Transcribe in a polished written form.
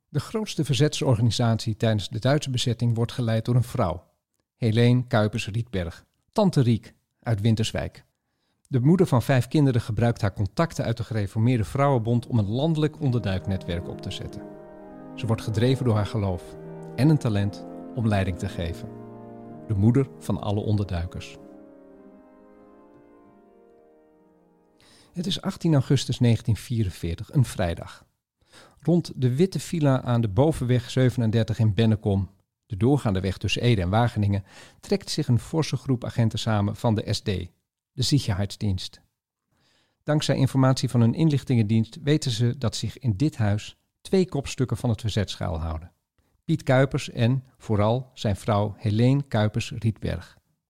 De grootste verzetsorganisatie tijdens de Duitse bezetting wordt geleid door een vrouw. Helene Cuypers-Rietberg, tante Riek uit Winterswijk. De moeder van 5 kinderen gebruikt haar contacten uit de Gereformeerde Vrouwenbond om een landelijk onderduiknetwerk op te zetten. Ze wordt gedreven door haar geloof en een talent om leiding te geven. De moeder van alle onderduikers. Het is 18 augustus 1944, een vrijdag. Rond de witte villa aan de Bovenweg 37 in Bennekom, de doorgaande weg tussen Ede en Wageningen, trekt zich een forse groep agenten samen van de SD, de Sicherheitsdienst. Dankzij informatie van hun inlichtingendienst weten ze dat zich in dit huis 2 kopstukken van het verzet schuilhouden. Piet Cuypers en, vooral, zijn vrouw Helene Cuypers-Rietberg.